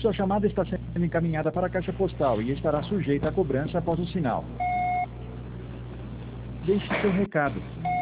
Sua chamada está sendo encaminhada para a caixa postal e estará sujeita a cobrança após o sinal. Deixe seu recado.